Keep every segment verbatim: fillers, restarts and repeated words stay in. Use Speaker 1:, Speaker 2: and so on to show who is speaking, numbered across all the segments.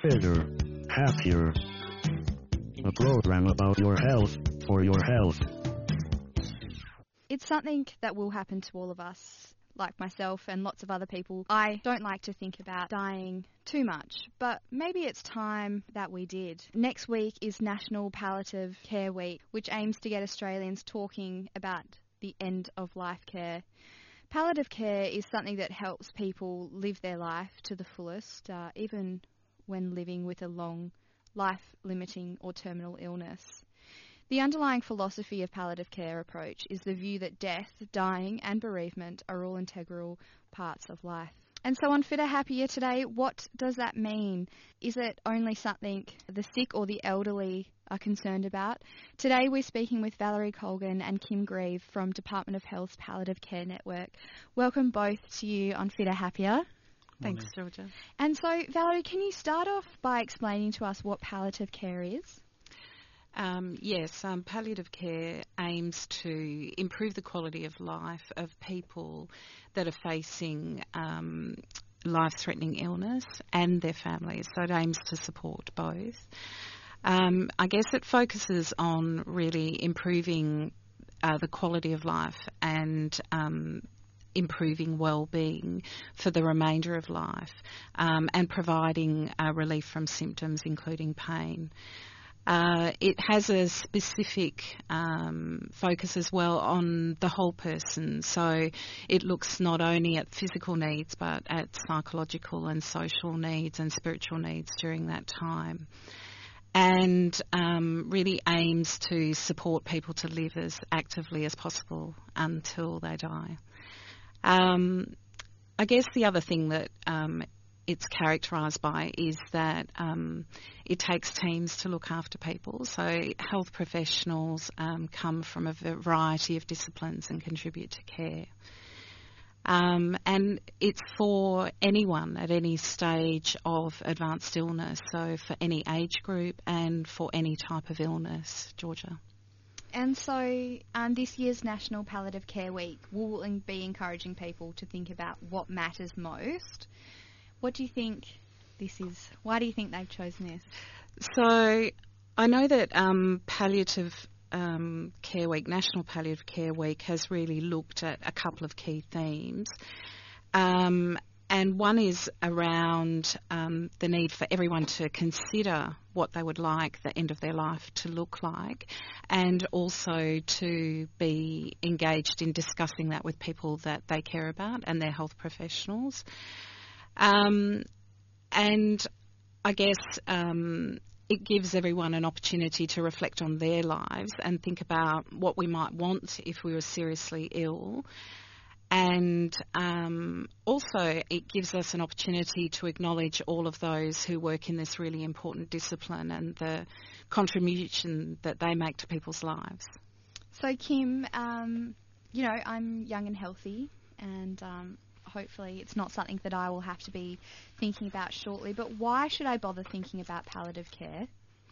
Speaker 1: Fitter, Happier. A program about your health, for your health.
Speaker 2: It's something that will happen to all of us, like myself and lots of other people. I don't like to think about dying too much, but maybe it's time that we did. Next week is National Palliative Care Week, which aims to get Australians talking about the end of life care. Palliative care is something that helps people live their life to the fullest, uh, even when living with a long, life-limiting or terminal illness. The underlying philosophy of palliative care approach is the view that death, dying and bereavement are all integral parts of life. And so on Fitter Happier today, what does that mean? Is it only something the sick or the elderly are concerned about? Today we're speaking with Valerie Colgan and Kim Grieve from Department of Health's Palliative Care Network. Welcome both to you on Fitter Happier.
Speaker 3: Thanks, Georgia.
Speaker 2: And so, Valerie, can you start off by explaining to us what palliative care is?
Speaker 3: Um, yes, um, palliative care aims to improve the quality of life of people that are facing um, life-threatening illness and their families, so it aims to support both. Um, I guess it focuses on really improving uh, the quality of life and um, improving well-being for the remainder of life um, and providing uh, relief from symptoms, including pain. Uh, it has a specific um, focus as well on the whole person, so it looks not only at physical needs but at psychological and social needs and spiritual needs during that time, and um, really aims to support people to live as actively as possible until they die. Um, I guess the other thing that um, it's characterised by is that um, it takes teams to look after people. So health professionals um, come from a variety of disciplines and contribute to care. Um, and it's for anyone at any stage of advanced illness, so for any age group and for any type of illness, Georgia.
Speaker 2: And so um, this year's National Palliative Care Week will be encouraging people to think about what matters most. What do you think this is? Why do you think they've chosen this?
Speaker 3: So I know that um, Palliative um, Care Week, National Palliative Care Week, has really looked at a couple of key themes. Um, and one is around um, the need for everyone to consider what they would like the end of their life to look like, and also to be engaged in discussing that with people that they care about and their health professionals. Um, and I guess um, it gives everyone an opportunity to reflect on their lives and think about what we might want if we were seriously ill. And um, also it gives us an opportunity to acknowledge all of those who work in this really important discipline and the contribution that they make to people's lives.
Speaker 2: So Kim, um, you know, I'm young and healthy, and um, hopefully it's not something that I will have to be thinking about shortly, but why should I bother thinking about palliative care?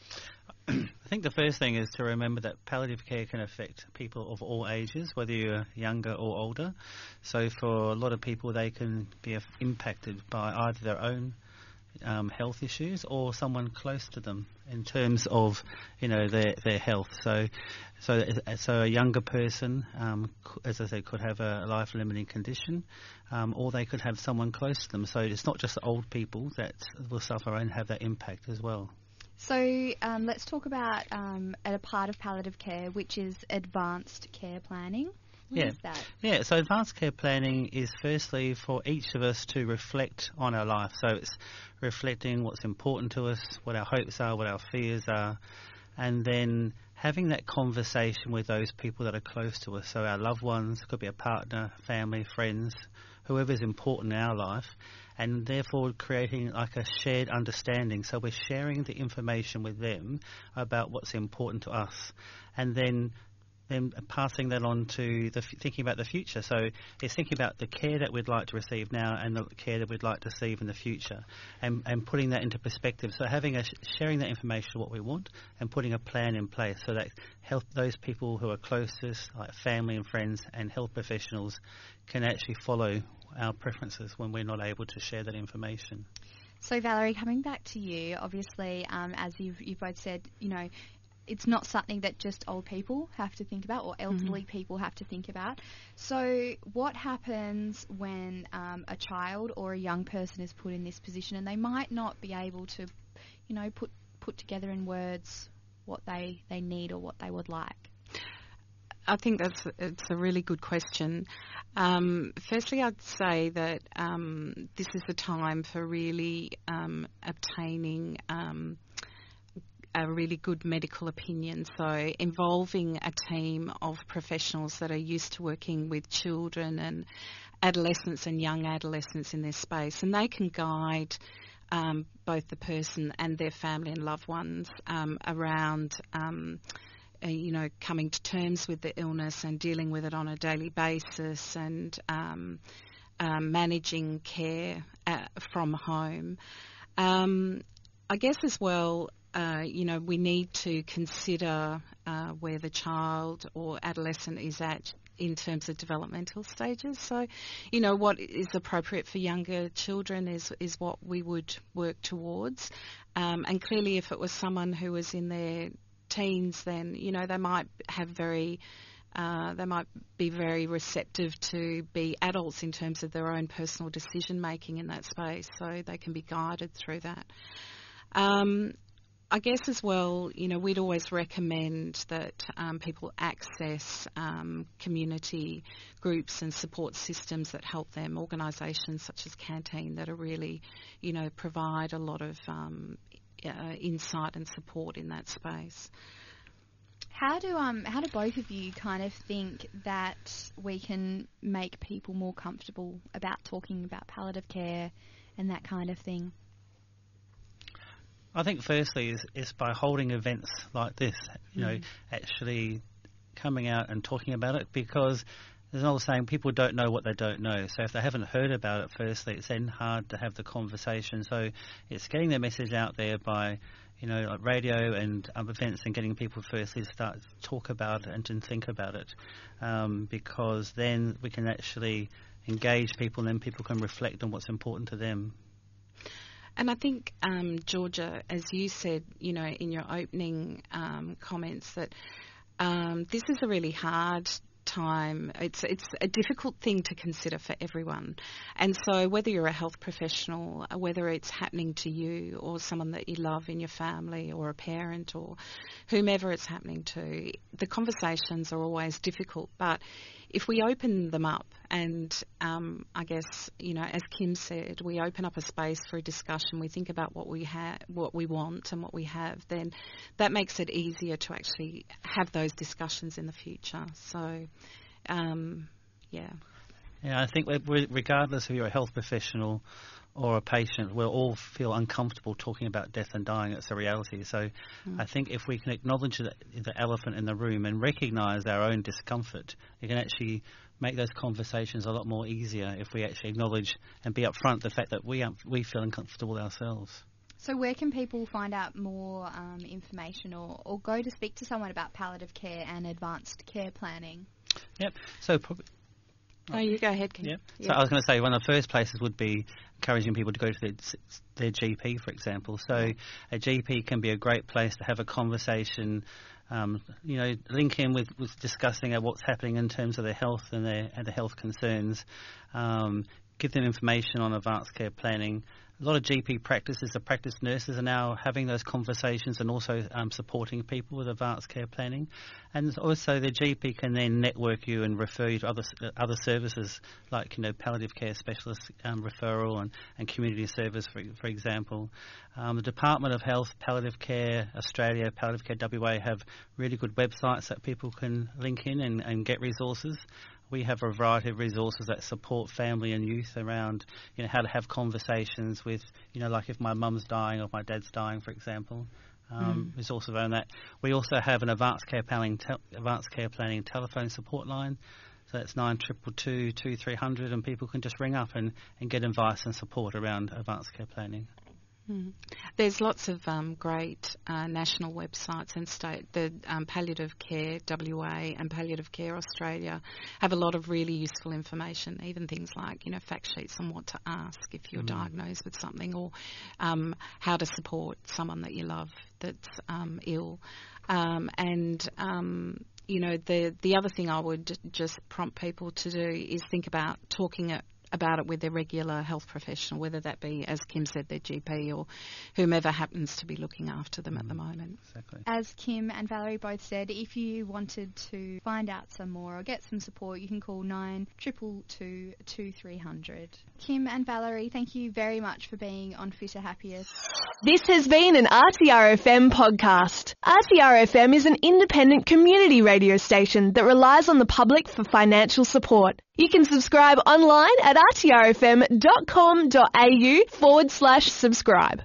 Speaker 4: I think the first thing is to remember that palliative care can affect people of all ages, whether you're younger or older. So for a lot of people, they can be impacted by either their own um, health issues or someone close to them in terms of, you know, their their health. So, so so a younger person, um, as I said, could have a life-limiting condition, um, or they could have someone close to them. So it's not just old people that will suffer and have that impact as well.
Speaker 2: So um, let's talk about um, a part of palliative care, which is advanced care planning. What
Speaker 4: yeah.
Speaker 2: is that?
Speaker 4: Yeah, so advanced care planning is firstly for each of us to reflect on our life. So it's reflecting what's important to us, what our hopes are, what our fears are, and then having that conversation with those people that are close to us. So our loved ones, could be a partner, family, friends, whoever's important in our life, and therefore creating like a shared understanding. So we're sharing the information with them about what's important to us, and then then passing that on to the f- thinking about the future. So it's thinking about the care that we'd like to receive now and the care that we'd like to receive in the future, and, and putting that into perspective. So having a sh- sharing that information, what we want, and putting a plan in place so that help those people who are closest, like family and friends and health professionals, can actually follow our preferences when we're not able to share that information.
Speaker 2: So Valerie, coming back to you, obviously, um, as you've, you've both said, you know, it's not something that just old people have to think about or elderly mm-hmm. people have to think about. So what happens when um, a child or a young person is put in this position and they might not be able to, you know, put, put together in words what they, they need or what they would like?
Speaker 3: I think that's it's a really good question. Um, firstly, I'd say that um, this is the time for really um, obtaining um, a really good medical opinion, so involving a team of professionals that are used to working with children and adolescents and young adolescents in this space, and they can guide um, both the person and their family and loved ones um, around um, uh, you know, coming to terms with the illness and dealing with it on a daily basis, and um, um, managing care uh, from home. Um, I guess as well, Uh, you know, we need to consider uh, where the child or adolescent is at in terms of developmental stages. So, you know, what is appropriate for younger children is, is what we would work towards. Um, and clearly if it was someone who was in their teens, then, you know, they might have very... Uh, they might be very receptive to be adults in terms of their own personal decision making in that space, so they can be guided through that. Um, I guess as well, you know, we'd always recommend that um, people access um, community groups and support systems that help them, organisations such as Canteen that are really, you know, provide a lot of um, uh, insight and support in that space.
Speaker 2: How do um how do both of you kind of think that we can make people more comfortable about talking about palliative care and that kind of thing?
Speaker 4: I think firstly is, is by holding events like this, you know, mm. actually coming out and talking about it, because there's an old saying, people don't know what they don't know. So if they haven't heard about it firstly, it's then hard to have the conversation. So it's getting their message out there by, you know, like radio and um, events, and getting people firstly to start to talk about it and to think about it, um, because then we can actually engage people and then people can reflect on what's important to them.
Speaker 3: And I think, um, Georgia, as you said, you know, in your opening um, comments, that um, this is a really hard time. It's it's a difficult thing to consider for everyone. And so whether you're a health professional, whether it's happening to you or someone that you love in your family or a parent or whomever it's happening to, the conversations are always difficult. But if we open them up and um, I guess, you know, as Kim said, we open up a space for a discussion, we think about what we ha- what we want and what we have, then that makes it easier to actually have those discussions in the future. So, um, yeah.
Speaker 4: Yeah, I think we, regardless if you're a health professional or a patient, we'll all feel uncomfortable talking about death and dying. It's a reality. So mm. I think if we can acknowledge the, the elephant in the room and recognise our own discomfort, it can actually make those conversations a lot more easier if we actually acknowledge and be upfront the fact that we, we feel uncomfortable ourselves.
Speaker 2: So where can people find out more um, information or, or go to speak to someone about palliative care and advanced care planning?
Speaker 4: Yep. So probably...
Speaker 3: Oh, you go ahead, Kim.
Speaker 4: Yeah.
Speaker 3: Yeah.
Speaker 4: So I was going to say one of the first places would be encouraging people to go to their, their G P, for example. So a G P can be a great place to have a conversation, um, you know, link in with, with discussing what's happening in terms of their health and their, and their health concerns, um, give them information on advanced care planning. A lot of G P practices, the practice nurses are now having those conversations and also um, supporting people with advanced care planning. And also the G P can then network you and refer you to other other services like, you know, palliative care specialist um, referral and, and community service, for, for example. Um, the Department of Health, Palliative Care Australia, Palliative Care W A have really good websites that people can link in and, and get resources. We have a variety of resources that support family and youth around, you know, how to have conversations with, you know, like if my mum's dying or my dad's dying, for example. Um, mm. Resources around that. We also have an advanced care planning, te- advanced care planning telephone support line. So that's nine two two two two three hundred, and people can just ring up and, and get advice and support around advanced care planning.
Speaker 3: Mm. There's lots of um, great uh, national websites and state. The um, Palliative Care W A and Palliative Care Australia have a lot of really useful information, even things like, you know, fact sheets on what to ask if you're mm. diagnosed with something, or um, how to support someone that you love that's um, ill. Um, and, um, you know, the, the other thing I would just prompt people to do is think about talking it about it with their regular health professional, whether that be, as Kim said, their G P or whomever happens to be looking after them mm, at the moment.
Speaker 4: Exactly.
Speaker 2: As Kim and Valerie both said, if you wanted to find out some more or get some support, you can call nine two two two, two three hundred. Kim and Valerie, thank you very much for being on Fitter Happier.
Speaker 5: This has been an R T R F M podcast. R T R F M is an independent community radio station that relies on the public for financial support. You can subscribe online at r t r f m dot com dot a u forward slash subscribe.